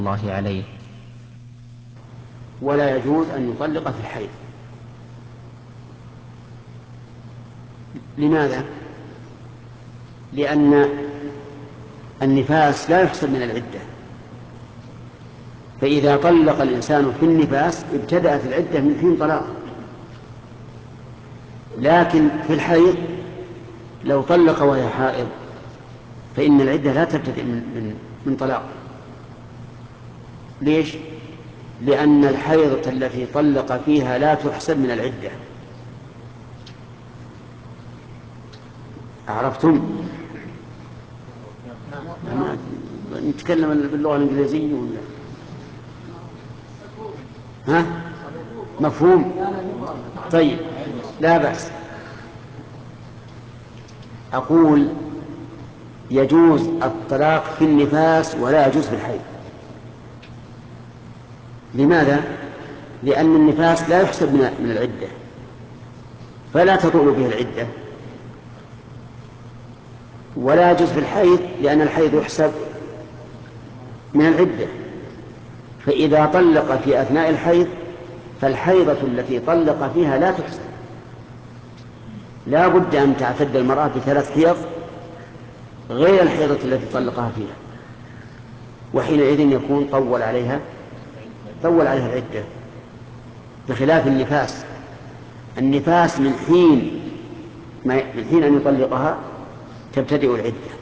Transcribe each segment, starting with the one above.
الله عليه. ولا يجوز أن يطلق في الحيض. لماذا؟ لأن النفاس لا يحسب من العدة، فإذا طلق الإنسان في النفاس ابتدأت العدة من حين طلاق. لكن في الحيض لو طلق وهي حائض فإن العدة لا تبتدئ من طلاق. ليش؟ لأن الحيضة التي طلق فيها لا تحسب من العدة. عرفتم؟ نتكلم باللغة الإنجليزية ولا؟ ها؟ مفهوم؟ طيب، لا بأس. أقول يجوز الطلاق في النفاس ولا يجوز في الحيض. لماذا؟ لأن النفاس لا يحسب من العدة، فلا تطول به العدة. ولا يجوز في الحيض لأن الحيض يحسب من العدة، فإذا طلق في أثناء الحيض فالحيضة التي طلق فيها لا تحسب. لا بد أن تعتد المرأة ب3 حيض غير الحيضة التي طلقها فيها، وحينئذ يكون طول عليها العدة، بخلاف النفاس. النفاس من حين أن يطلقها تبتدئ العدة،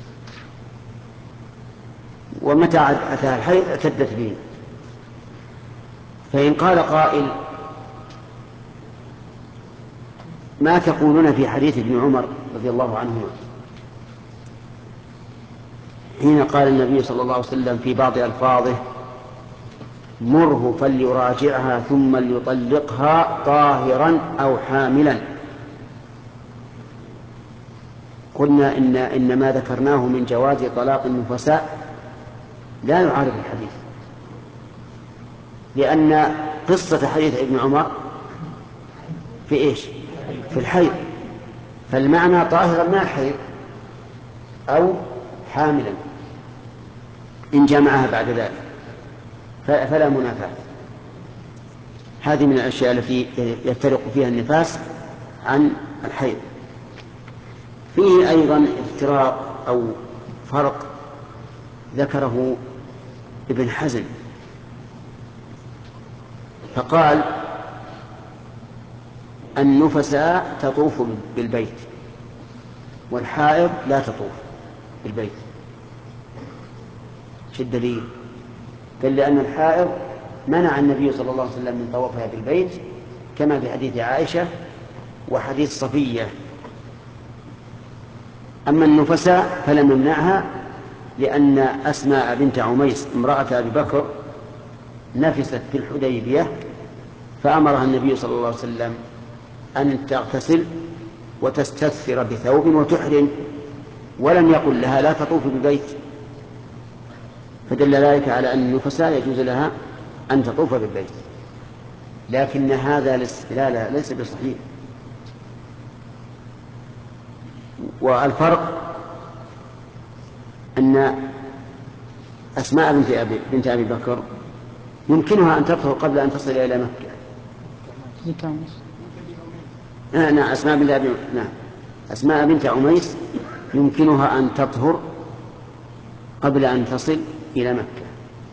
ومتى أتاها الحيض اعتدت به. فإن قال قائل ما تقولون في حديث ابن عمر رضي الله عنهما حين قال النبي صلى الله عليه وسلم في بعض ألفاظه مره فليراجعها ثم ليطلقها طاهرا أو حاملا؟ قلنا إن ما ذكرناه من جواز طلاق النفساء لا يعارض الحديث، لأن قصة حديث ابن عمر في إيش؟ في الحيض، فالمعنى طاهرا من الحيض أو حاملا إن جمعها بعد ذلك فلا منافاة. هذه من الأشياء التي يفترق فيها النفاس عن الحيض. فيه أيضا افتراق أو فرق ذكره ابن حزم، فقال النفساء تطوف بالبيت والحائض لا تطوف بالبيت. شو الدليل؟ قال لأن الحائض منع النبي صلى الله عليه وسلم من طوافها بالبيت كما في حديث عائشة وحديث صفية. أما النفساء فلم يمنعها، لأن أسماء بنت عميس امرأة أبي بكر نفست في الحديبية فأمرها النبي صلى الله عليه وسلم أن تغتسل وتستثر بثوب وتحرم، ولم يقل لها لا تطوف بالبيت، فدل ذلك على أن النفساء يجوز لها أن تطوف بالبيت. لكن هذا الاستدلال ليس بصحيح. والفرق أن أسماء بنت أبي بكر يمكنها أن تطهر قبل أن تصل إلى مكة. نعم، أسماء بنت عميس يمكنها أن تطهر قبل أن تصل إلى مكة،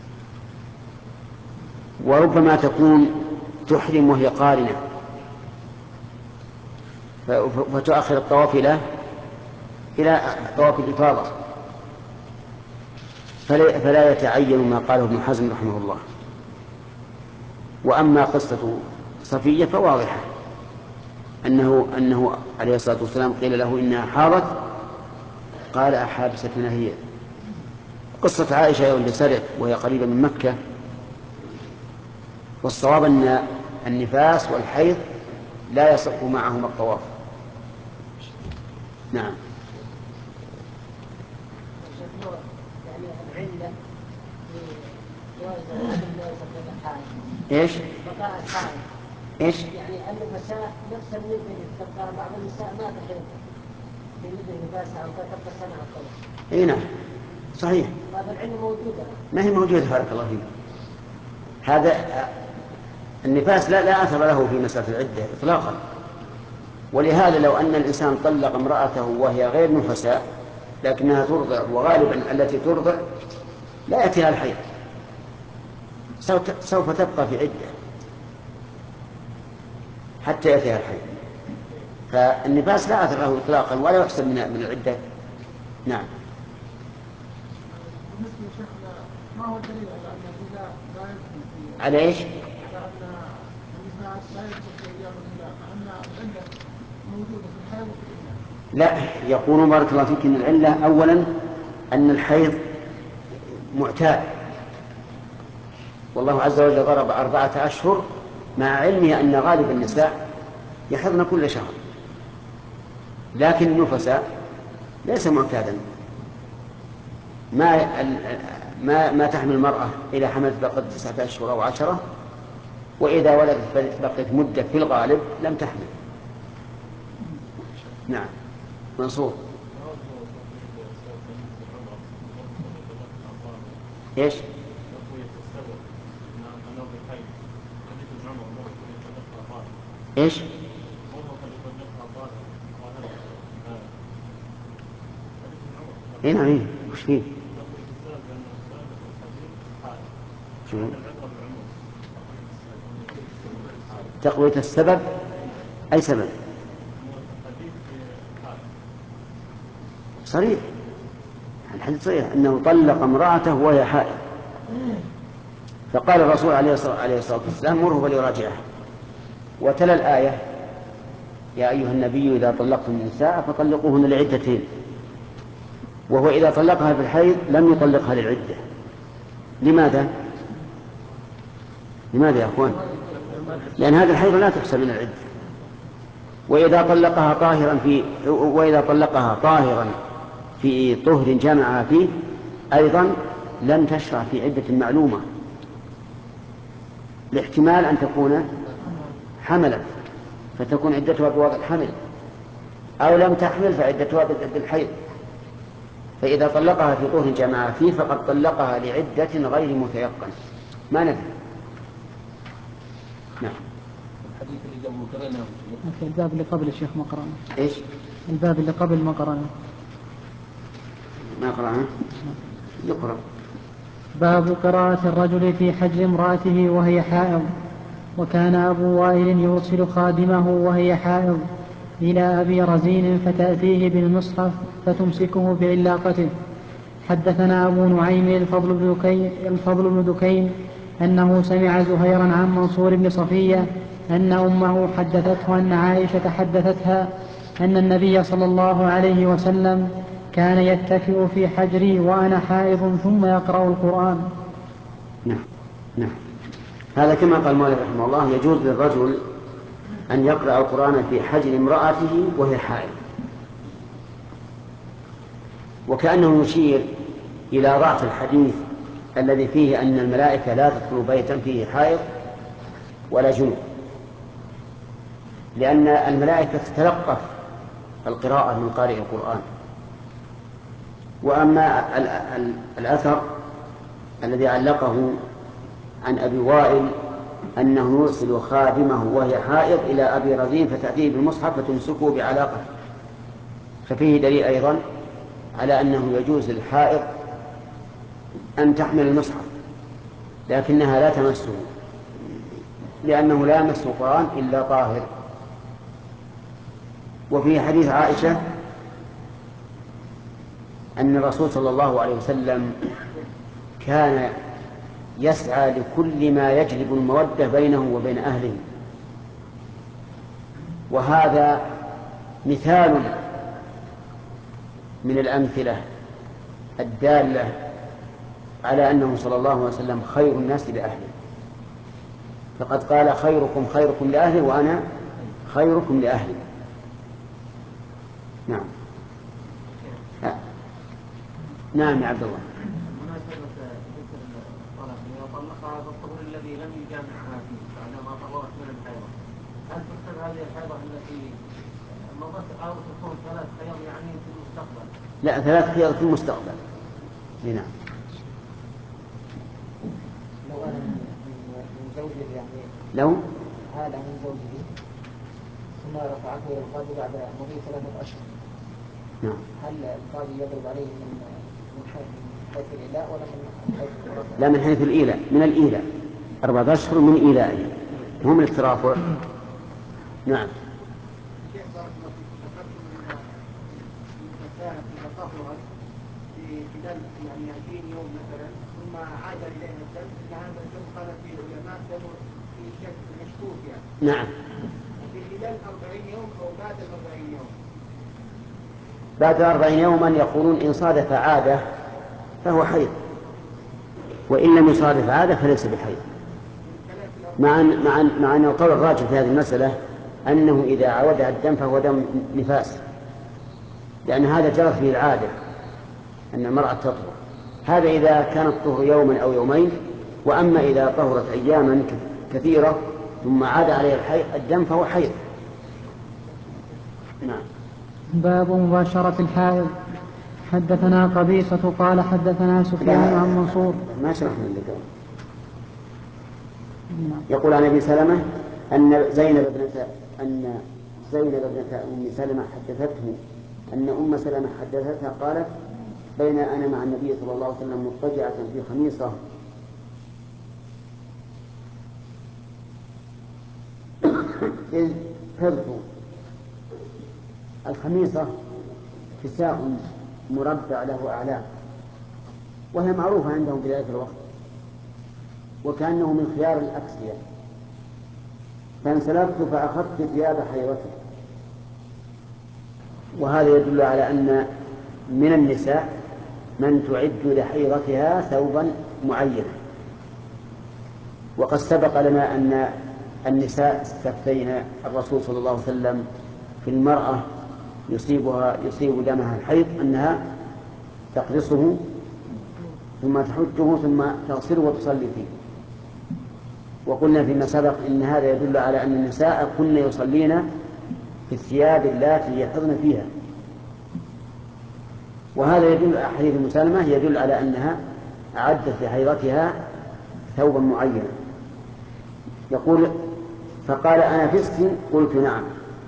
وربما تكون تحرم وهي قارنة فتؤخر الطواف إلى طواف الإفاضة، فلا يتعين ما قاله ابن حزم رحمه الله. وأما قصة صفية فواضحة، أنه عليه الصلاة والسلام قيل له إنها حاضت قال أحابستنا هي. قصة عائشة يوم سرت وهي قريبة من مكة، والصواب أن النفاس والحيض لا يصح معهما الطواف. نعم. ايش؟ بقاء الحائض. ايش؟ يعني النفساء نفس النبي تبقى بعض النساء ما تحرم بالنبي نفاسها او تبقى سنة او كذا. اي نعم. صحيح. هذا العلم موجودة. ما هي موجودة بارك الله فيك. هذا النفاس لا أثر له في مسألة العدة إطلاقا. ولهذا لو أن الإنسان طلق امرأته وهي غير نفساء لكنها ترضع، وغالبا التي ترضع لا يأتيها الحيض، سوف تبقى في عدة حتى يأتيها الحيض. فالنفاس لا أثر له إطلاقا ولا يحسب من العدة. نعم. بالنسبة لشيخنا ما هو الدليل على أن الهلال لا يدخل على إيش؟ على أن النفاس لا يدخل في أيام الهلال، مع أن العلة موجودة في الحيض وفي الإناث؟ لا، يقول بارك الله فيك إن العلة أولا أن الحيض معتاد، والله عز وجل ضرب 4 أشهر مع علمه أن غالب النساء يحضن كل شهر، لكن النفساء ليس معتادا. ما تحمل المرأة إذا حملت بقت 9 أشهر أو 10، وإذا ولدت بقت مدة في الغالب لم تحمل. نعم. منصور. ايش؟ ايش؟ هنا ايه وش فيه؟ تقوية السبب. أي سبب؟ صريح، الحديث صريح أنه طلق امرأته وهي حائض، فقال الرسول عليه الصلاة والسلام مره فليراجعها، وتلا الآية يا أيها النبي إذا طلقتم النساء فطلقوهن لعدتهن، وهو إذا طلقها في الحيض لم يطلقها للعدة. لماذا يا أخوان؟ لأن هذه الحيض لا تحسب من العدة. وإذا طلقها طاهرا في طهر جمعها فيه أيضا لم تشرع في عدة معلومة، لاحتمال أن تكون حملت فتكون عدتها بوضع الحمل، أو لم تحمل فعدتها بالحيض. فإذا طلقها في طهر جمعها فيه فقد طلقها لعدة غير متيقن. ما ندري. نعم. الحديث اللي قبل قرأناه الباب اللي قبل الشيخ ما قرأنا. إيش؟ الباب اللي قبل ما قرأنا. ما قرأنا؟ يقرأ. باب قراءة الرجل في حجر امرأته وهي حائض. وكان أبو وائل يرسل خادمه وهي حائض إلى أبي رزين فتأتيه بالمصحف فتمسكه بعلاقته. حدثنا أبو نعيم الفضل بن دكين أنه سمع زهيرا عن منصور بن صفية أن أمه حدثته أن عائشة حدثتها أن النبي صلى الله عليه وسلم كان يتكئ في حجري وأنا حائض ثم يقرأ القرآن. نعم. هذا كما قال مالك رحمه الله يجوز للرجل أن يقرأ القرآن في حجر امرأته وهي حائض، وكأنه يشير إلى ضعف الحديث الذي فيه أن الملائكة لا تدخل بيتا فيه حائض ولا جنوب، لأن الملائكة تتلقف القراءة من قارئ القرآن. وأما الأثر الذي علقه عن أبي وائل أنه يرسل خادمه وهي حائض إلى أبي رزين فتأتيه بالمصحف فتمسكه بعلاقة، ففيه دليل أيضا على أنه يجوز للحائض أن تحمل المصحف لكنها لا تمسه، لأنه لا يمس القرآن إلا طاهر. وفي حديث عائشة أن الرسول صلى الله عليه وسلم كان يسعى لكل ما يجلب المودة بينه وبين أهله، وهذا مثال من الأمثلة الدالة على أنه صلى الله عليه وسلم خير الناس لأهله، فقد قال خيركم لأهله وأنا خيركم لأهلي. نعم. نعم يا عبد الله. طلقها بالطهور الذي لم يجامعها فيه بعدما طهرت من الحيضة، هل تحسب هذه الحيضة التي مضت أو تكون 3 حيض يعني في المستقبل؟ لا، 3 حيض في المستقبل، نعم. لو أنا من زوجي يعني لو هذا من زوجي ثم رفعته إلى القاضي بعد مضي 3 أشهر، نعم. هل القاضي يضرب عليه من حيث الإيلاء ولا من حيث الرفع؟ لا، من حيث الإيلاء، من الإيلاء، 4 أشهر من إيلائه، هم الترافع. نعم. شيخ بارك الله فيكم، ذكرتم ان المسألة إذا طهرت في خلال يعني 20 يوم مثلا ثم عاد اليها الدم، ان هذا الدم قال فيه العلماء دم في شك مشكوك يعني. نعم. في خلال 40 يوم او بعد 40 يوم؟ بعد 40 يوما يقولون إن صادف عادة فهو حيض، وإن لم يصادف عادة فليس بحيض. مع أن القول الراجح في هذه المسألة أنه إذا عودها الدم فهو دم نفاس، لأن هذا جرت به العادة أن المرأة تطهر. هذا إذا كان الطهر يوما أو يومين، وأما إذا طهرت أياما كثيرة ثم عاد عليها الدم فهو حيض. نعم. باب مباشرة الحائض. حدثنا قبيصة قال حدثنا سفيان عن منصور. ما شرحنا اللي قبل. يقول عن أبي سلمة أن زينب ابنة أم سلمة حدثته أن أم سلمة حدثتها قالت: بين أنا مع النبي صلى الله عليه وسلم مضطجعة في خميصة إذ حرت. الخميصة كساء مربع له أعلام، وهي معروفة عندهم في ذلك الوقت، وكأنه من خيار الأكسية. فانسلبت فأخذت ثياب حيرته. وهذا يدل على أن من النساء من تعد لحيرتها ثوبا معينا. وقد سبق لنا أن النساء استفتين الرسول صلى الله عليه وسلم في المرأة يصيب دمها الحيض أنها تقرصه ثم تحجه ثم تغسله وتصلي فيه. وقلنا فيما سبق إن هذا يدل على أن النساء كن يصلين في الثياب التي يحضن فيها. وهذا يدل حديث أم سلمة يدل على أنها أعدت لحيضتها ثوبا معينا. يقول: فقال: أنا فسك؟ قلت: نعم.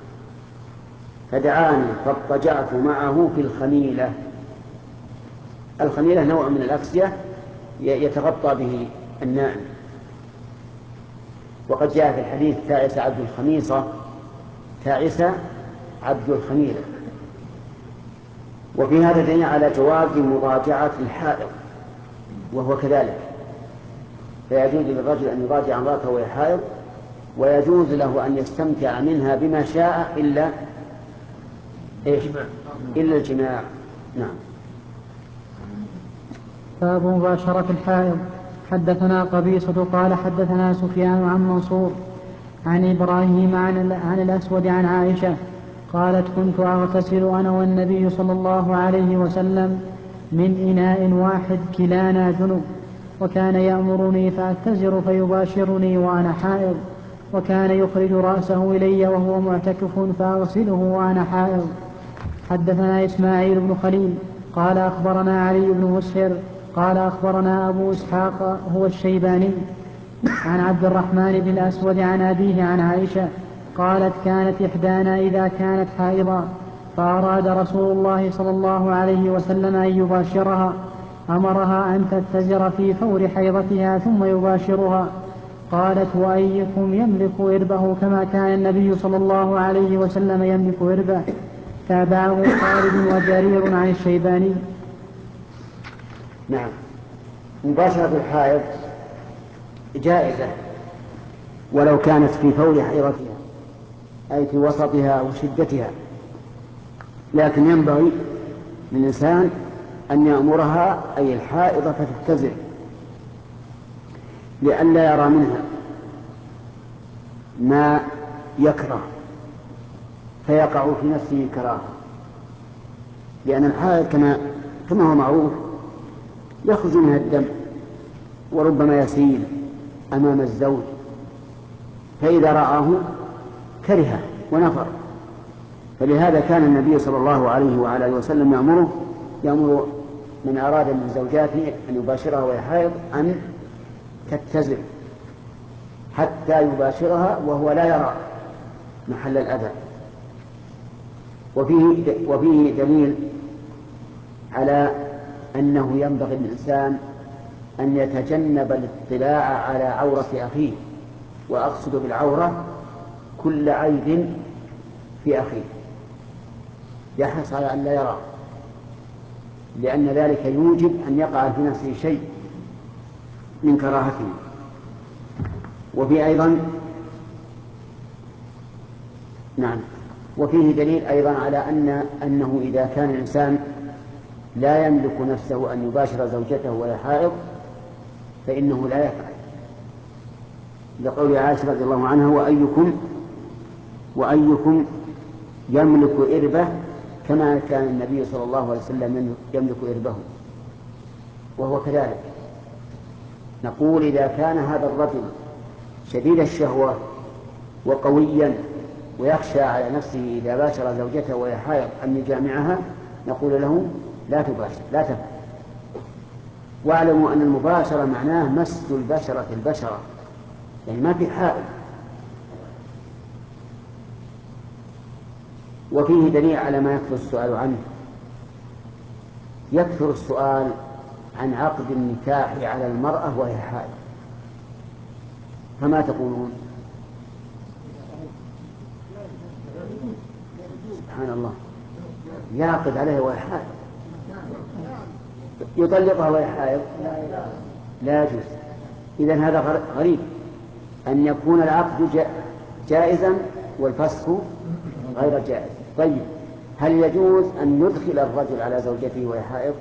فدعاني فاضطجعت معه في الخميلة. الخميلة نوع من الأكسية يتغطى به النائم. وقد جاء في الحديث: تعس عبد الخميصة، تعس عبد الخميلة. وفي هذا دليل على جواز مضاجعة الحائض، وهو كذلك، فيجوز للرجل أن يضاجع امرأته وهي حائض، ويجوز له أن يستمتع منها بما شاء إلا الجماع. نعم. باب مباشرة الحائض. حدثنا قبيصة قال حدثنا سفيان عن منصور عن إبراهيم عن الأسود عن عائشة قالت: كنت أغتسل أنا والنبي صلى الله عليه وسلم من إناء واحد كلانا جنب، وكان يأمرني فأتزر فيباشرني وأنا حائض، وكان يخرج رأسه إلي وهو معتكف فأغسله وأنا حائض. حدثنا إسماعيل بن خليل قال أخبرنا علي بن مسهر قال أخبرنا أبو إسحاق هو الشيباني عن عبد الرحمن بن الأسود عن أبيه عن عائشة قالت: كانت إحدانا إذا كانت حائضا فأراد رسول الله صلى الله عليه وسلم أن يباشرها أمرها أن تتزر في فور حيضتها ثم يباشرها. قالت: وأيكم يملك إربه كما كان النبي صلى الله عليه وسلم يملك إربه؟ تابعه خالد وجرير عن الشيباني. نعم. مباشرة الحائض جائزة ولو كانت في فور حيضتها، أي في وسطها وشدتها، لكن ينبغي للإنسان أن يأمرها أي الحائضة فتتزر لئلا يرى منها ما يكره فيقع في نفسه كراهة، لأن الحائض كما هو معروف يخرج منها الدم وربما يسيل أمام الزوج، فإذا رآه كره ونفر. فلهذا كان النبي صلى الله عليه وعلى آله وسلم يأمر من أراد من زوجاته أن يباشرها وهي حائض أن تتزر حتى يباشرها وهو لا يرى محل الأذى. وفيه دليل على أنه ينبغي للإنسان أن يتجنب الاطلاع على عورة أخيه، وأقصد بالعورة كل عيب في أخيه، يحرص على أن لا يرى، لأن ذلك يوجب أن يقع في نفسه شيء من كراهته. وفيه دليل أيضا على أنه إذا كان الإنسان لا يملك نفسه أن يباشر زوجته وهي حائض فإنه لا يفعل، لقول عائشة رضي الله عنها: وأيكم يملك إربه كما كان النبي صلى الله عليه وسلم يملك إربه. وهو كذلك. نقول إذا كان هذا الرجل شديد الشهوة وقويا ويخشى على نفسه إذا باشر زوجته وهي حائض أن يجامعها، نقول له: لا تباشر، لا تفعل. واعلموا أن المباشرة معناه مس البشرة، يعني ما في حائل. وفيه دليل على ما يكثر السؤال عنه. يكثر السؤال عن عقد النكاح على المرأة وهي حائل، فما تقولون؟ سبحان الله، يعقد عليها وهي حائل، يطلقها وهي حائل؟ لا يجوز. إذن هذا غريب أن يكون العقد جائزا والفسخ غير جائز. طيب، هل يجوز أن يدخل الرجل على زوجته وهي حائض؟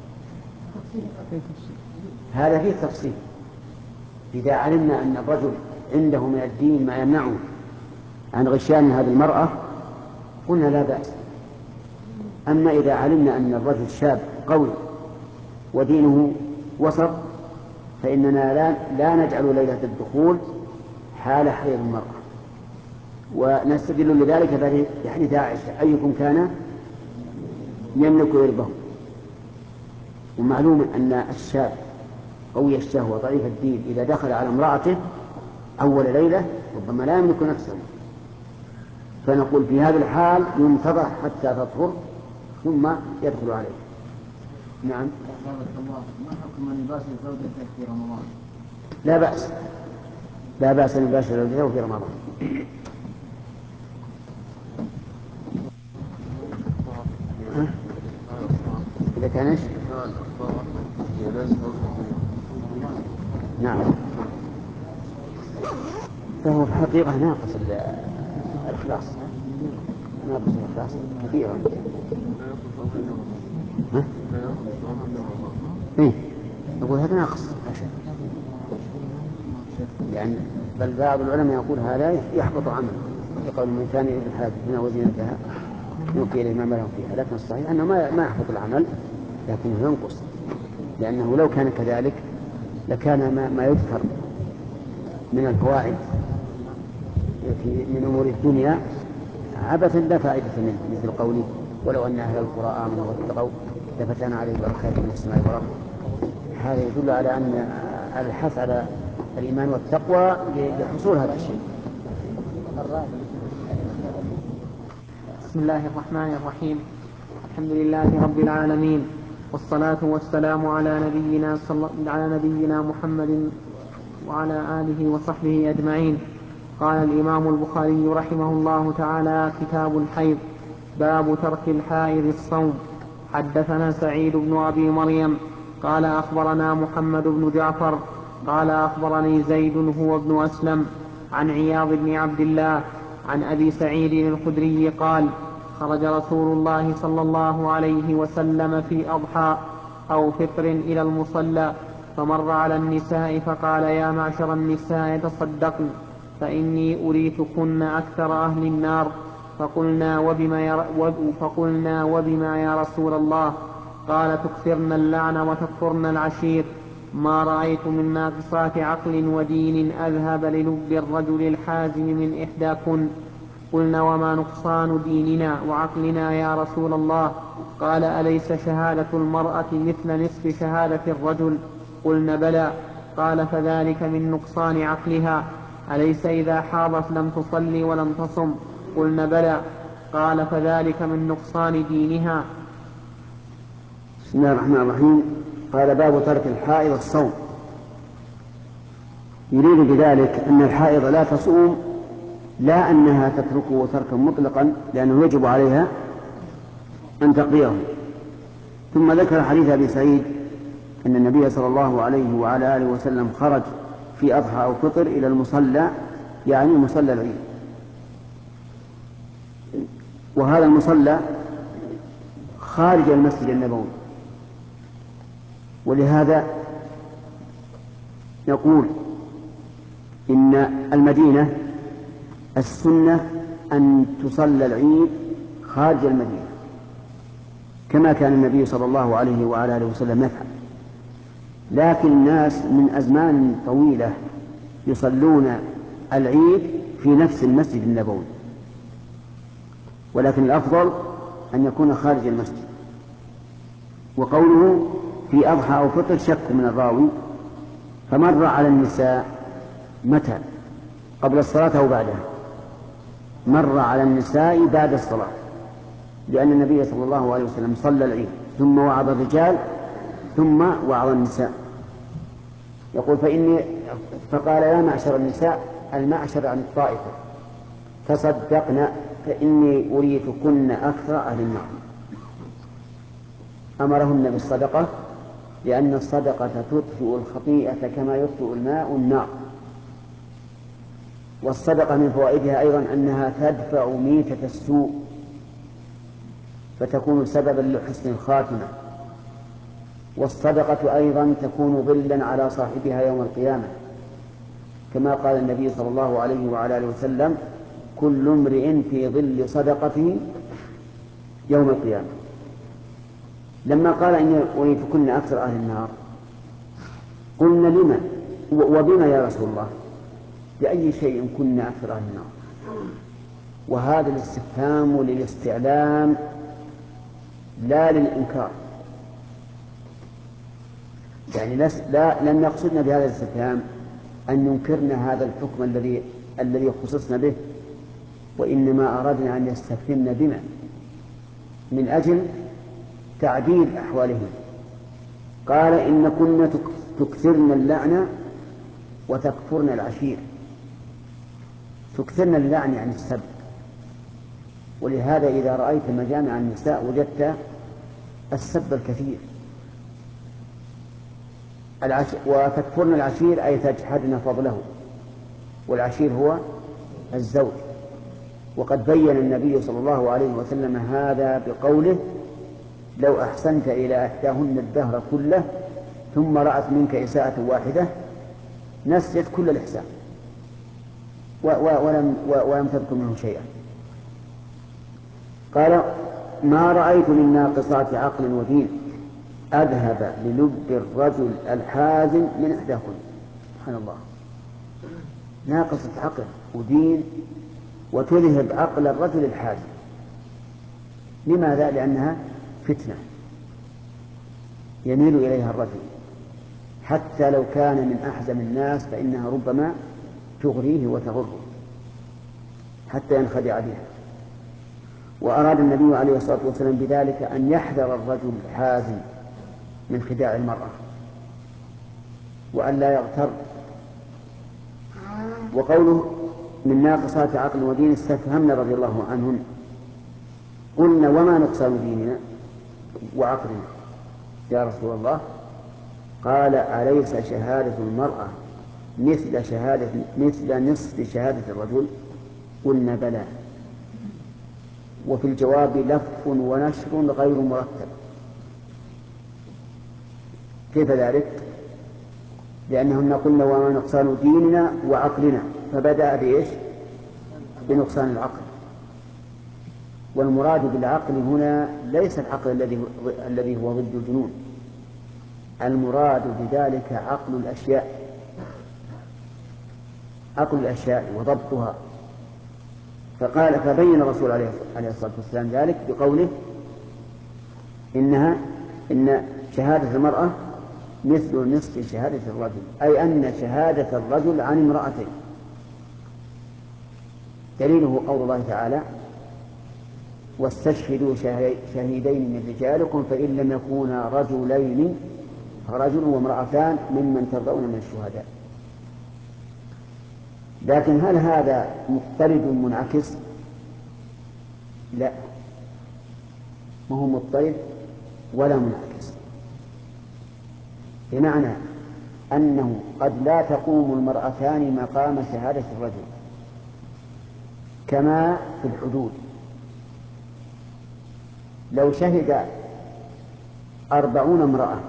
هذا فيه تفصيل. إذا علمنا أن الرجل عنده من الدين ما يمنعه عن غشيان هذه المرأة قلنا لا بأس. أما إذا علمنا أن الرجل شاب قوي ودينه وسط فإننا لا نجعل ليلة الدخول حال حيض المرأة. ونستدل لذلك بحديث عائشة: أيكم كان يملك إربه. ومعلوم أن الشاب قوي الشهوة ضعيف الدين إذا دخل على امرأته أول ليلة ربما لا يملك نفسه، فنقول في هذا الحال ينتظر حتى تطهر ثم يدخل عليه. نعم. ما حكم من يباشر زوجته في رمضان؟ لا بأس أن يباشر زوجته في رمضان. إذا كان إيش؟ نعم، فهو في الحقيقة ناقص الإخلاص كثيرا. يقول هذا ناقص، يعني بل بعض العلماء يقول هذا يحبط عمله، يقول من كان يريد الحاجة هنا وزينتها يوفي إليه ما ملهم فيها. لكن الصحيح أنه ما يحبط العمل، لكنه ينقص، لأنه لو كان كذلك لكان ما يذكر من الفوائد من أمور الدنيا عبثا لا فائدة منه، مثل قوله: ولو أن أهل القرى آمنوا واتقوا لفتحنا عليهم بركات من السماء والأرض. هذا يدل على أن الحث على الإيمان والتقوى لحصول هذا الشيء. بسم الله الرحمن الرحيم. الحمد لله رب العالمين، والصلاة والسلام على نبينا محمد وعلى آله وصحبه أجمعين. قال الإمام البخاري رحمه الله تعالى: كتاب الحيض، باب ترك الحائض الصوم. حدثنا سعيد بن أبي مريم قال أخبرنا محمد بن جعفر قال أخبرني زيد هو ابن أسلم عن عياض بن عبد الله عن أبي سعيد الخدري قال: خرج رسول الله صلى الله عليه وسلم في أضحى أو فطر إلى المصلى، فمر على النساء فقال: يا معشر النساء تصدقن فإني أريتكن أكثر أهل النار. فقلنا: وبما يا رسول الله؟ قال: تكثرن اللعن وتكفرن العشير. ما رأيت من ناقصات عقل ودين أذهب للب الرجل الحازم من إحداكن. قلنا وما نقصان ديننا وعقلنا يا رسول الله؟ قال أليس شهادة المرأة مثل نصف شهادة الرجل؟ قلنا بلى. قال فذلك من نقصان عقلها. أليس إذا حاضت لم تصلي ولم تصم؟ قلنا بلى. قال فذلك من نقصان دينها. بسم الله الرحمن الرحيم. قال باب ترك الحائض الصوم. يريد بذلك أن الحائض لا تصوم، لا أنها تتركه تركا مطلقا لأنه يجب عليها أن تقضيه. ثم ذكر حديث أبي سعيد أن النبي صلى الله عليه وعلى آله وسلم خرج في أضحى أو فطر إلى المصلى، يعني مصلى العيد، وهذا المصلى خارج المسجد النبوي. ولهذا نقول إن المدينة السنة أن تصلى العيد خارج المدينة كما كان النبي صلى الله عليه وعلى آله وسلم يفعل. لكن الناس من أزمان طويلة يصلون العيد في نفس المسجد النبوي، ولكن الأفضل أن يكون خارج المسجد. وقوله في أضحى أو فطر شك من الراوي، فمر على النساء متى؟ قبل الصلاة أو بعدها؟ مر على النساء بعد الصلاة، لأن النبي صلى الله عليه وسلم صلى العيد ثم وعظ الرجال ثم وعظ النساء. يقول فقال يا معشر النساء، المعشر عن الطائفة، تصدقن فإني أريتكن أكثر أهل النار. أمرهن بالصدقة لأن الصدقة تطفئ الخطيئة كما يطفئ الماء النار. والصدقة من فوائدها أيضا أنها تدفع ميتة السوء فتكون سببا لحسن الخاتمة. والصدقة أيضا تكون ظلا على صاحبها يوم القيامة، كما قال النبي صلى الله عليه وعلى آله وسلم كل امرئ في ظل صدقته يوم القيامة. لما قال إني أريتكن أكثر أهل النار قلنا لما وبما يا رسول الله؟ بأي شيء كنا أكثر أهل النار؟ وهذا الاستفهام للاستعلام لا للإنكار، يعني لن يقصدنا بهذا الاستفهام أن ننكرنا هذا الحكم الذي خصصنا به، وإنما أردنا أن يستفهمنا بما من أجل تعديل أحوالهم. قال إن كنا تكثرن اللعنة وتكفرن العشير. تكثرن اللعن عن السب، ولهذا إذا رأيت مجامع النساء وجدت السب الكثير. وتكفرن العشير أي تجحدن فضله، والعشير هو الزوج. وقد بين النبي صلى الله عليه وسلم هذا بقوله لو أحسنت إلى إحداهن الدهر كله ثم رأت منك إساءة واحدة نسيت كل الإحسان ولم تذكر منه شيئا. قال ما رأيت من ناقصات عقل ودين أذهب للب الرجل الحازم من إحداكن. سبحان الله، ناقصة عقل ودين وتذهب عقل الرجل الحازم. لماذا؟ لأنها فتنة يميل إليها الرجل، حتى لو كان من أحزم الناس فإنها ربما تغريه وتغره حتى ينخدع بها. وأراد النبي عليه الصلاة والسلام بذلك أن يحذر الرجل الحازم من خداع المرأة وأن لا يغتر. وقوله من ناقصات عقل ودين استفهمنا رضي الله عنهم. قلنا وما نقصان ديننا وعقلنا يا رسول الله؟ قال أليس شهادة المرأة مثل نصف شهادة الرجل؟ قلنا بلى. وفي الجواب لف ونشر غير مرتب. كيف ذلك؟ لأنهن قلنا وما نقصان ديننا وعقلنا، فبدأ بإيش؟ بنقصان العقل. والمراد بالعقل هنا ليس العقل الذي هو ضد الجنون، المراد بذلك عقل الأشياء وضبطها. فبين الرسول عليه الصلاة والسلام ذلك بقوله إن شهادة المرأة مثل نصف شهادة الرجل، أي أن شهادة الرجل عن امرأتين. دليله قول الله تعالى: واستشهدوا شهيدين من رجالكم فإن لم يكونا رجلين فرجل وامرأتان ممن ترضون من الشهداء. لكن هل هذا مضطرد منعكس؟ لا، ما هو مضطرد ولا منعكس، بمعنى أنه قد لا تقوم المرأتان مقام شهادة الرجل كما في الحدود. لو شهد 40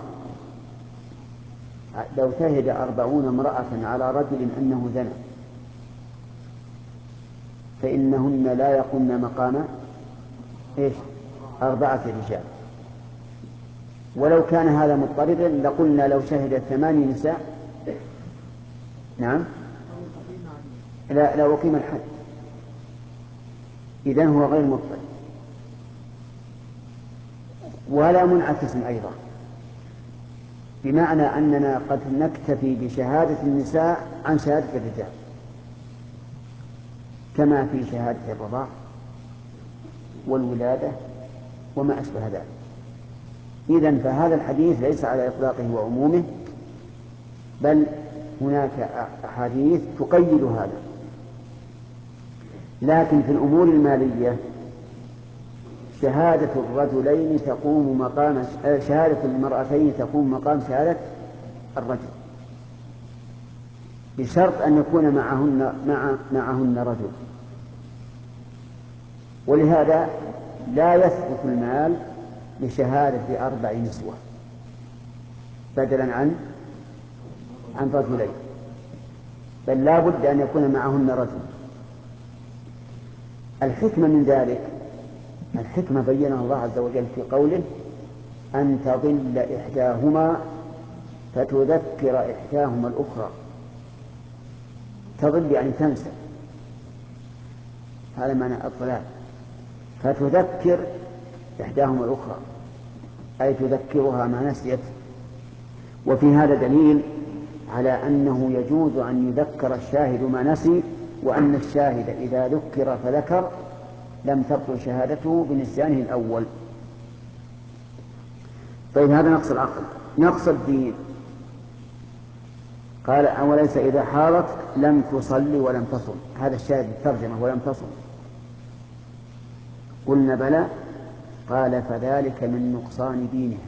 امرأة على رجل أنه زنى فإنهن لا يقومن مقام 4 رجال. ولو كان هذا مضطردا لقلنا لو شهد 8 نساء نعم لا أقيم الحد. إذن هو غير مضطرد ولا منعكس أيضا، بمعنى أننا قد نكتفي بشهادة النساء عن شهادة الرجال كما في شهادة الرضاع والولادة وما أشبه ذلك. إذن فهذا الحديث ليس على إطلاقه وعمومه، بل هناك أحاديث تقيد هذا. لكن في الأمور المالية شهادة الرجلين تقوم مقام شهادة المرأتين تقوم مقام شهادة الرجل، بشرط أن يكون معهن رجل. ولهذا لا يثبت المال بشهادة 4 نسوة بدلا عن رجلين، بل لا بد أن يكون معهن رجل. الحكمة من ذلك، الحكمة بينها الله عز وجل في قوله: أن تضل إحداهما فتذكر إحداهما الأخرى. تضل يعني تنسى، هذا معنى الضلال. فتذكر إحداهما الأخرى أي تذكرها ما نسيت. وفي هذا دليل على أنه يجوز أن يذكر الشاهد ما نسي، وأن الشاهد إذا ذكر فذكر لم تبطل شهادته بنسيانه الأول. طيب، هذا نقص العقل. نقص الدين، قال: أوليس إذا حارت لم تصلي ولم تصم. هذا الشاهد بالترجمة ولم تصم. قلنا بلى. قال: فذلك من نقصان دينها.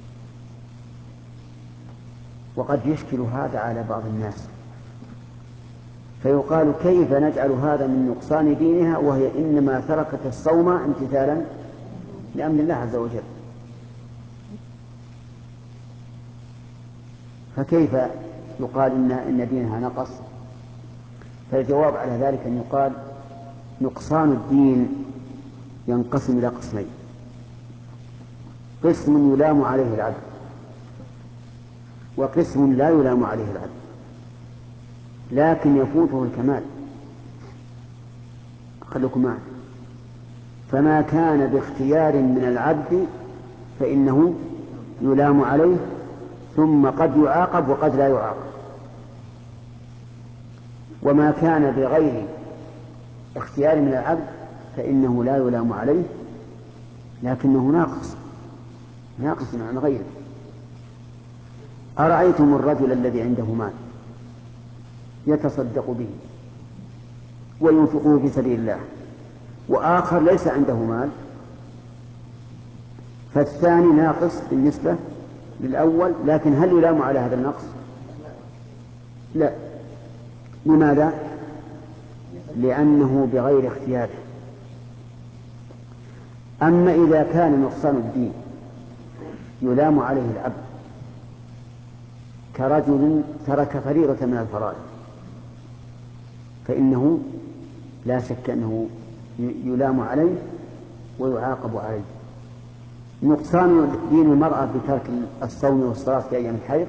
وقد يشكل هذا على بعض الناس، فيقال: كيف نجعل هذا من نقصان دينها وهي إنما تركت الصوم امتثالا لأمر الله عز وجل؟ فكيف يقال إن دينها نقص؟ فالجواب على ذلك أن يقال: نقصان الدين ينقسم إلى قسمين: قسم يلام عليه العبد، وقسم لا يلام عليه العبد لكن يفوته الكمال. خلوكم معي. فما كان باختيار من العبد فإنه يلام عليه، ثم قد يعاقب وقد لا يعاقب. وما كان بغير اختيار من العبد فإنه لا يلام عليه لكنه ناقص عن غيره. أرأيتم الرجل الذي عنده مال يتصدق به وينفقه في سبيل الله، وآخر ليس عنده مال، فالثاني ناقص بالنسبة للأول، لكن هل يلام على هذا النقص؟ لا. لماذا؟ لأنه بغير اختياره. أما إذا كان نقصان الدين يلام عليه العبد كرجل ترك فريضة من الفرائض فإنه لا شك أنه يلام عليه ويعاقب عليه. نقصان دين المرأة بترك الصوم والصلاة في أيام الحيض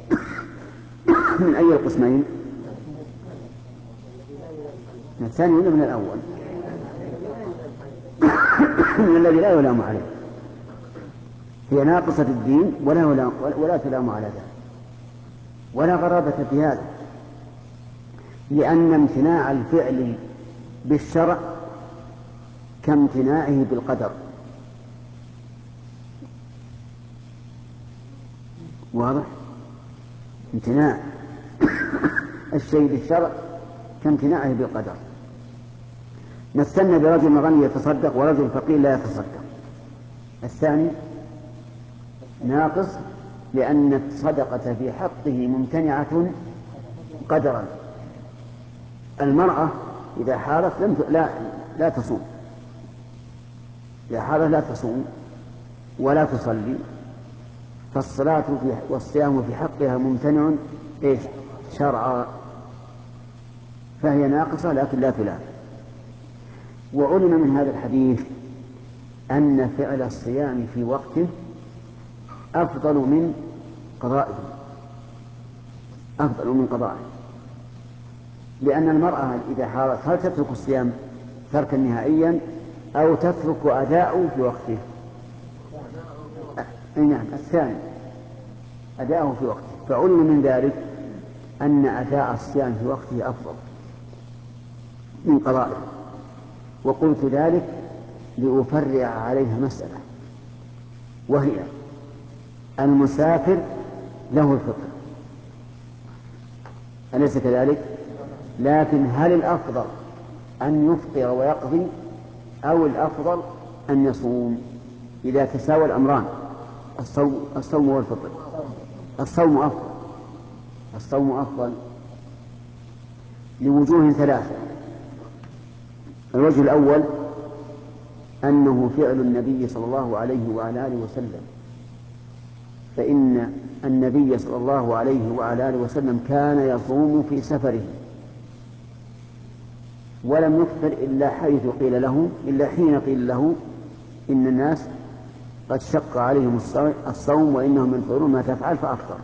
من أي القسمين؟ من الثاني ولا من الأول؟ من الذي لا يلام عليه، هي ناقصة الدين ولا تلام على ذلك، ولا غرابة في هذا، لأن امتناع الفعل بالشرع كامتناعه بالقدر. واضح؟ امتناع الشيء بالشرع كامتناعه بالقدر. نستنى برجل غني يتصدق ورجل فقير لا يتصدق، الثاني ناقص لأن الصدقة في حقه ممتنعة قدرا. المرأة إذا حارت لا تصوم، إذا حارت لا تصوم ولا تصلي، فالصلاة والصيام في حقها ممتنع شرعا، فهي ناقصة لكن لا تلام. وعلم من هذا الحديث أن فعل الصيام في وقته أفضل من قضائه، أفضل من قضائه، لأن المرأة إذا حارت هل تترك الصيام تركا نهائيا أو تترك أداءه في وقته؟ نعم، الثاني أداءه في وقته. فعلم من ذلك أن أداء الصيام في وقته أفضل من قضائه. وقلت ذلك لأفرع عليها مسألة، وهي المسافر له الفطر، أليس كذلك؟ لكن هل الأفضل أن يفطر ويقضي أو الأفضل أن يصوم؟ إذا تساوى الأمران الصوم والفطر، الصوم أفضل، الصوم أفضل لوجوه ثلاثة. الوجه الأول أنه فعل النبي صلى الله عليه وعلى آله وسلم، فإن النبي صلى الله عليه وعلى آله وسلم كان يصوم في سفره ولم يفطر إلا حين قيل له إن الناس قد شق عليهم الصوم وإنهم ينفرون ما تفعل فأفطر.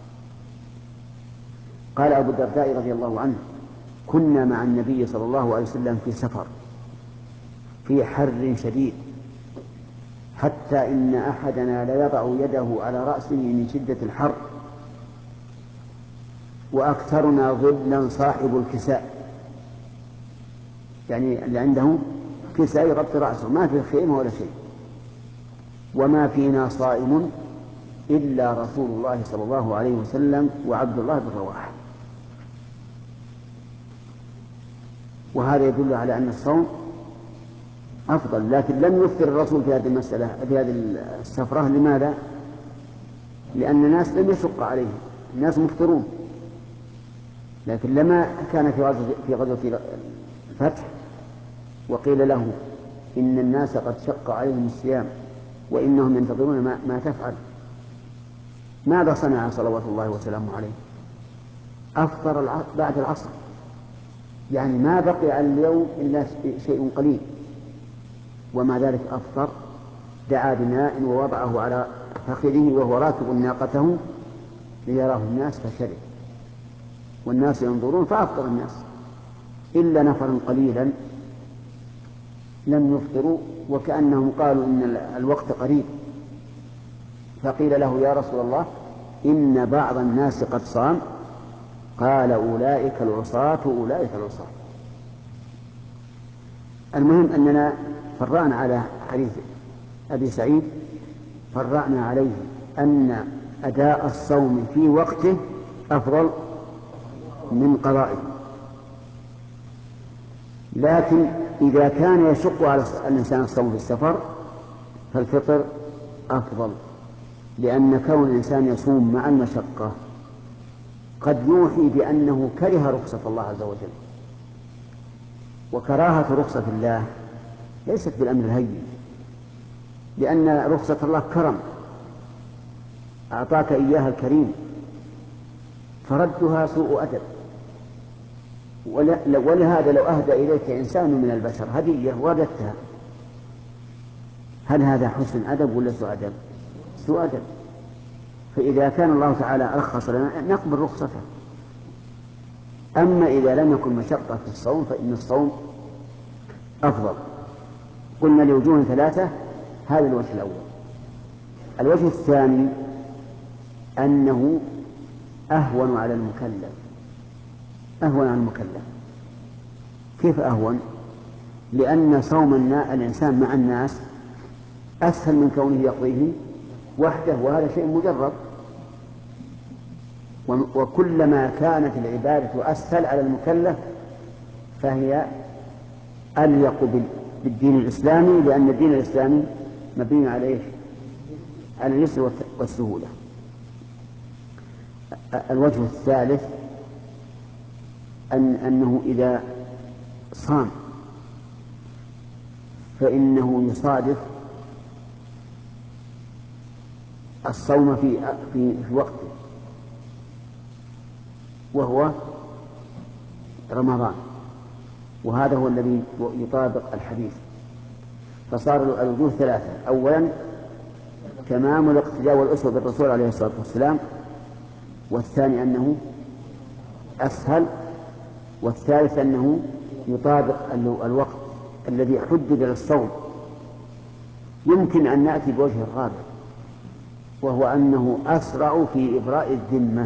قال أبو الدرداء رضي الله عنه: كنا مع النبي صلى الله عليه وسلم في سفر في حر شديد، حتى إن أحدنا ليضع يده على رأسه من شدة الحر، وأكثرنا ظلا صاحب الكساء، يعني اللي عنده كساء يغطي رأسه، ما في خيمة ولا شيء، وما فينا صائم إلا رسول الله صلى الله عليه وسلم وعبد الله بن رواحة. وهذا يدل على أن الصوم أفضل، لكن لم يفطر الرسول في هذه المسألة في هذه السفرة. لماذا؟ لأن الناس لم يشق عليهم، الناس مفطرون. لكن لما كان في غزوة الفتح وقيل له إن الناس قد شق عليهم الصيام وإنهم ينتظرون ما تفعل، ماذا صنع صلوات الله وسلامه عليه؟ أفطر بعد العصر، يعني ما بقي على اليوم إلا شيء قليل، ومع ذلك أفطر. دعا بماء ووضعه على فخذه وهو راكب ناقته ليراه الناس فشرب، والناس ينظرون فأفطر الناس، إلا نفرا قليلا لم يفطروا، وكأنهم قالوا إن الوقت قريب، فقيل له: يا رسول الله إن بعض الناس قد صام. قال: أولئك العصاة أولئك العصاة. المهم أننا فرعنا على حديث أبي سعيد، فرعنا عليه أن أداء الصوم في وقته أفضل من قضائه، لكن إذا كان يشق على الإنسان الصوم في السفر فالفطر أفضل، لأن كون الإنسان يصوم مع المشقة قد يوحي بأنه كره رخصة الله عز وجل، وكراهة رخصة الله ليست بالأمر الهين، لأن رخصة الله كرم أعطاك إياها الكريم، فردها سوء أدب. ولهذا لو أهدى إليك إنسان من البشر هدية وردتها، هل هذا حسن أدب ولا سوء أدب؟ سوء أدب. فإذا كان الله تعالى رخص لنا نقبل رخصته. أما إذا لم يكن مشقة في الصوم فإن الصوم أفضل. قلنا لوجوه ثلاثة. هذا الوجه الأول. الوجه الثاني أنه أهون على المكلف. أهون على المكلف. كيف أهون؟ لأن صوم الإنسان مع الناس أسهل من كونه يقضيه وحده، وهذا شيء مجرد. وكلما كانت العبادة أسهل على المكلف فهي أليق بالدين الإسلامي، لأن الدين الإسلامي مبني على اليسر والسهولة. الوجه الثالث أنه إذا صام فإنه يصادف الصوم في وقته، وهو رمضان، وهذا هو الذي يطابق الحديث. فصار الوجوه ثلاثة: أولا تمام الاقتداء والأسوة بالرسول عليه الصلاة والسلام، والثاني أنه أسهل، والثالث أنه يطابق الوقت الذي حدد للصوم. يمكن أن نأتي بوجه الرابع، وهو أنه أسرع في إبراء الذمة،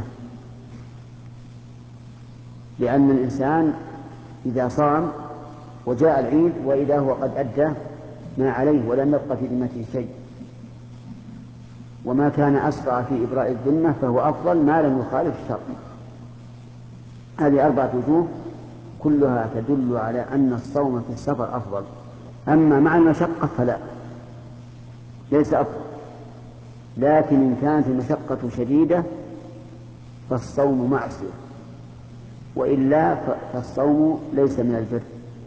لأن الإنسان إذا صام وجاء العيد وإذا هو قد أدى ما عليه ولم يبق في ذمته شيء، وما كان أسرع في إبراء الذمة فهو أفضل ما لم يخالف الشرع. هذه 4 وجوه كلها تدل على أن الصوم في السفر أفضل، أما مع المشقة فلا، ليس أفضل. لكن إن كانت المشقة شديدة فالصوم معصية، وإلا فالصوم ليس من البر.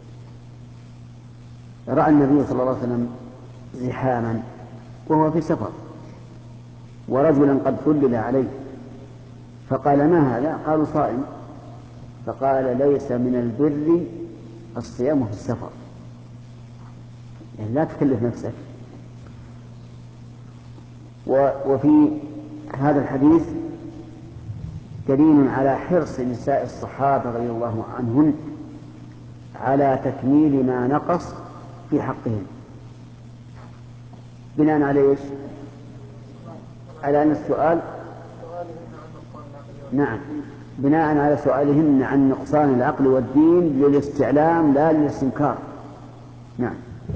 رأى النبي صلى الله عليه وسلم زحاما وهو في سفر، ورجلا قد ظلل عليه، فقال: ما هذا؟ قالوا: صائم. فقال: ليس من البر الصيام في السفر، يعني لا تكلف نفسك. وفي هذا الحديث دليل على حرص نساء الصحابة رضي الله عنهن على تكميل ما نقص في حقهم، بناء على ايش؟ على أن السؤال، نعم، بناء على سؤالهن عن نقصان العقل والدين للاستعلام لا للاستنكار. نعم.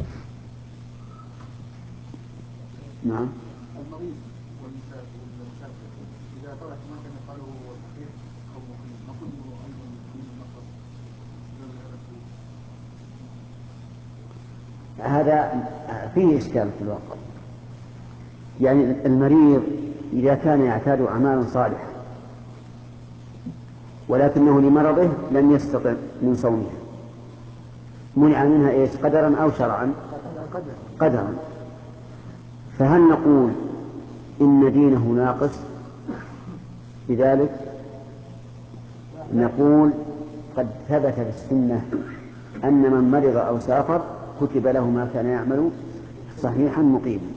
نعم. المريض والمسافر إذا ترك ما كان يفعله هو صحيح أو مقيم نقول له أيضا من النقص. هذا فيه إشكال في الواقع. يعني المريض إذا كان يعتاد أعمالا صالحة ولكنه لمرضه لم يستطع من صومها، منع منها إيش؟ قدرا أو شرعا؟ قدرا. فهل نقول إن دينه ناقص بذلك؟ نقول قد ثبت في السنة أن من مرض أو سافر كتب له ما كان يعمل صحيحا مقيما،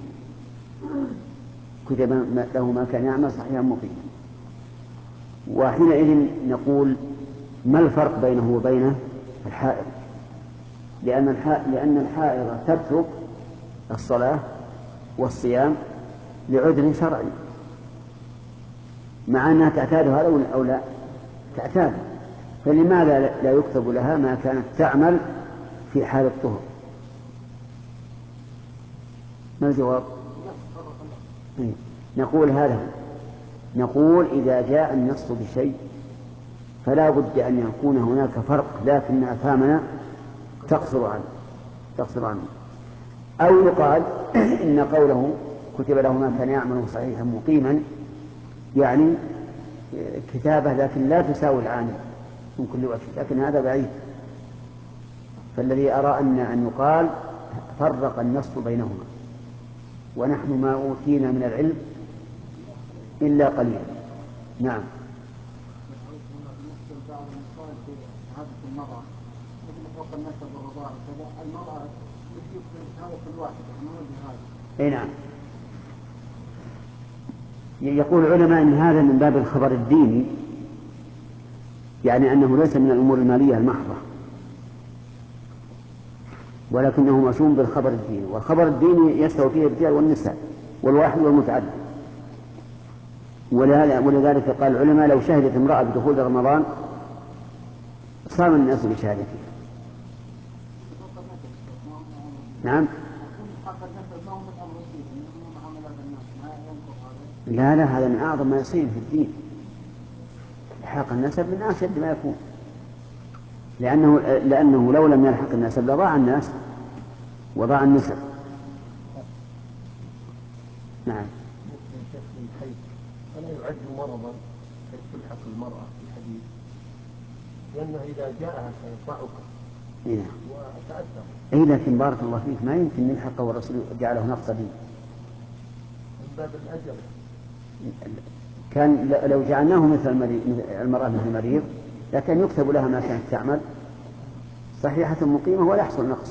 كتب له ما كان يعمل صحيحا مقيما. وحينئذ نقول: ما الفرق بينه وبين الحائض؟ لأن الحائض تترك الصلاة والصيام لعذر شرعي، مع أنها تعتاد هذا أو لا تعتاد، فلماذا لا يكتب لها ما كانت تعمل في حال الطهر؟ ما الجواب؟ نقول هذا، نقول إذا جاء النص بشيء فلا بد أن يكون هناك فرق، لكن أفهامنا تقصر عنه. أو يقال إن قوله كتب له ما كان يعمل صحيحا مقيما يعني كتابة لكن لا تساوي العامل من كل وجه، لكن هذا بعيد. فالذي أرى أن يقال فرق النص بينهما، ونحن ما أوتينا من العلم إلا قليلا. نعم. المرأة مثل فوق النسب والرضاعة كذا، المرأة يجب هذا في الواحد أي نعم. يقول العلماء أن هذا من باب الخبر الديني، يعني أنه ليس من الأمور المالية المحضة. ولكنه مشوم بالخبر الديني، والخبر الديني يستوي فيه الرجال والنساء والواحد والمتعدد. ولذلك قال العلماء لو شهدت امرأة بدخول رمضان صام الناس بشهادتها. نعم. لا هذا من أعظم ما يصير في الدين. إلحاق النسب من أشد ما يكون، لأنه لو لم يلحق النسب لضاع الناس وضاع النسب. نعم. ألا يعد مرضا كي تلحق المرأة في الحديث، لأنه إذا جاءها سينفعك وتأثر. أي لكن بارك الله فيك ما يمكن نلحقه والرسول جعله نقص دين. من باب الأجر. كان لو جعلناه مثل المرأة مثل المريض لكن يكتب لها ما كانت تعمل صحيحة مقيمة ولا يحصل نقص.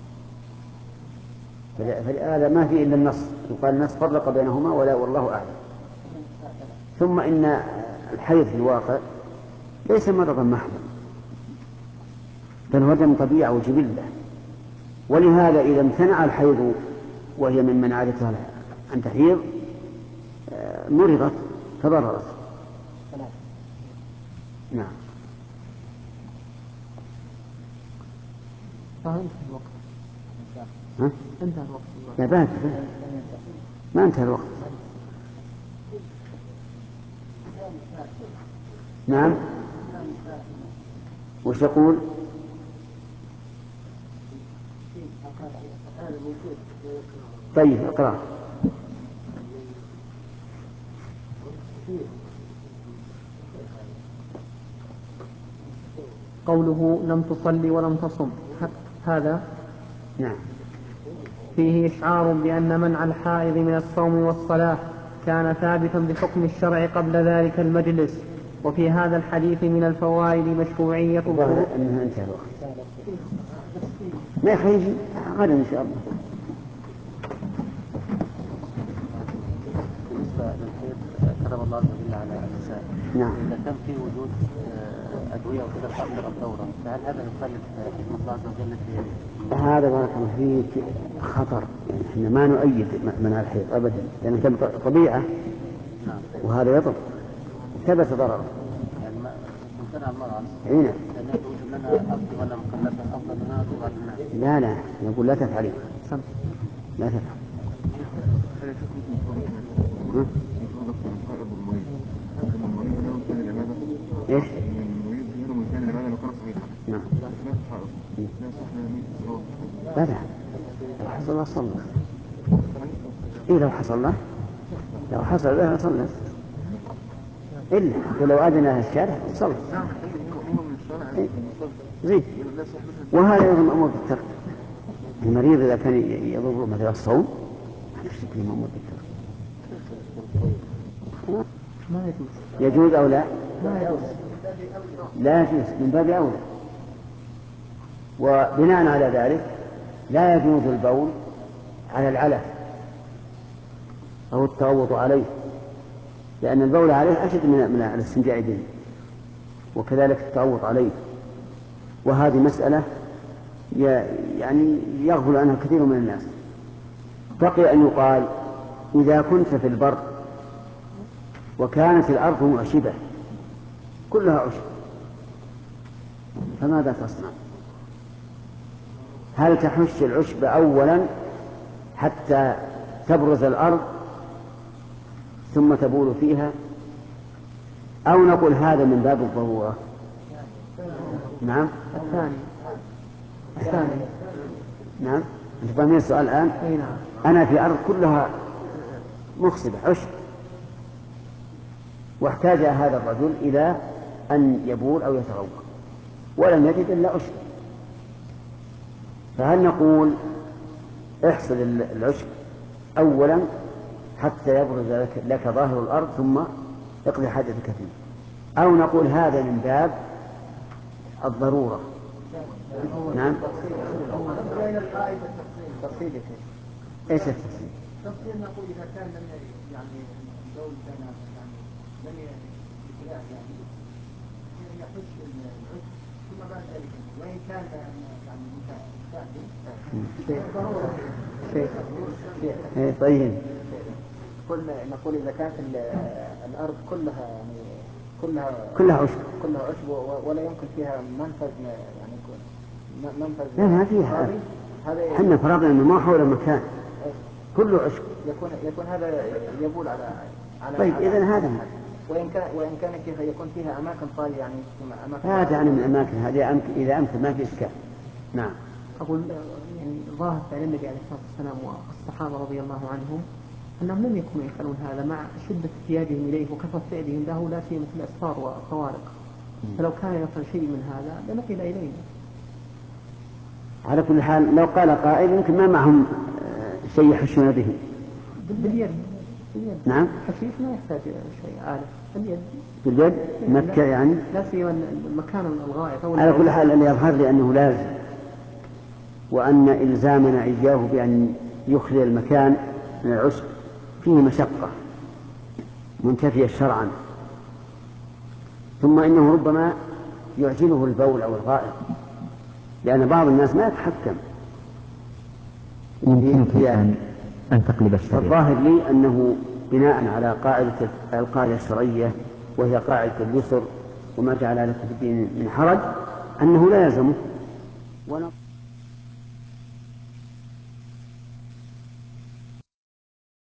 فهذا ما في إلا النص، يقال النص فرق بينهما ولا والله أعلم. ثم إن الحيض في الواقع ليس مرضا محضا، بل هو دم طبيعة وجبلة. ولهذا إذا امتنع الحيض وهي من عادتها أن تحيض مرضت تضررت. نعم. انتهى الوقت. انتهى الوقت. لا ما انتهى الوقت. نعم. وش يقول؟ طيب اقرأ. قوله لم تصلي ولم تصم، هذا نعم فيه إشعار بأن منع الحائض من الصوم والصلاة كان ثابتا بحكم الشرع قبل ذلك المجلس. وفي هذا الحديث من الفوائد مشروعية أنها انتهى الوقت. ما يخيجي غدا إن شاء الله. بالنسبة للحيض كتب الله عز وجل على النساء. نعم. إذا كان في وجود أدوية وكذا تأثر الدورة، فهل هذا يخالف حكمة الله عز وجل في هذا بارك الله فيك خطر. يعني احنا ما نؤيد منع الحيض أبدا، لأنه كان طبيعة. نعم. وهذا يضر ثبت ضرره. يعني ممتنع المرأة. هنا. لأنها توجد لنا أفضل ولا مكلفة أفضل منها تظهر لنا. لا نقول لا تفعلي. لا تفعل. ايش؟ نعم. لا لو حصل له صلى. إيه لو حصل له صلى. إلا ولو أذن الشارع صلى. إيه؟ زين. وهذا أيضا مأمور بالترك. المريض إذا كان يضر مثل الصوم يشتكي مأمور بالترك. ما يجوز. يجوز أو لا؟ ما يجوز. لا يجوز من باب أولى. وبناء على ذلك لا يجوز البول على العلف أو التغوط عليه، لأن البول عليه أشد من الاستنجاء به، وكذلك التغوط عليه. وهذه مسألة يعني يغفل عنها كثير من الناس. بقي أن يقال إذا كنت في البر وكانت الأرض معشبة كلها عشب فماذا تصنع؟ هل تحش العشب أولا حتى تبرز الأرض ثم تبول فيها، أو نقول هذا من باب الضرورة؟ نعم. الثاني. نعم. أنت فاهمين السؤال الآن؟ نعم. أنا في أرض كلها مخصبة عشب، واحتاج هذا الرجل إلى أن يبول أو يتغوط ولم يجد إلا عشب، فهل نقول احصل العشب أولا حتى يبرز لك ظاهر الأرض ثم اقضي حاجتك فيه، أو نقول هذا من باب الضرورة؟ نعم. بين القائد والتفصيل. ايش التفصيل؟ التفصيل نقول إذا كان لم يعني الدول كان يعني لم يتلاقى يعني يحس العشب ثم بعد ذلك وإن كان يعني طيب. نقول إذا كانت الأرض كلها يعني كلها عشب ولا يمكن فيها منفذ يعني منفذ. لا ما فيها. حنا فرضنا إنه ما حول مكان كله عشب. يكون هذا يبول على طيب إذن هذا وإن كان فيها يكون فيها أماكن طالية يعني أماكن. هذا يعني من الأماكن هذه إذا أمكن ما في إشكال. نعم. أقول يعني ظاهر فعل النبي عليه الصلاة والسلام والصحابة رضي الله عنهم أنهم لم يكونوا يفعلون هذا مع شدة احتياجهم إليه وكثرة فعلهم له لا سيما في الأسفار والخوارق. فلو كان يفعل شيء من هذا لنقل إلينا. على كل حال لو قال قائل يمكن ما معهم شيء يحشون به. باليد. نعم. حشيش ما يحتاج شيء آلة. باليد مكة يعني. لا سيما مكان الغائط. على كل حال اللي يظهر لي أنه لازم، وأن إلزامنا إياه بأن يخلي المكان من العشب فيه مشقة منتفية شرعا، ثم إنه ربما يعجله البول أو الغائط، لأن بعض الناس ما يتحكم. يمكنك أن تقلب الشريعة. الظاهر لي أنه بناء على القاعدة الشرعية وهي قاعدة اليسر وما جعل لك في الدين من حرج أنه لا يلزمه.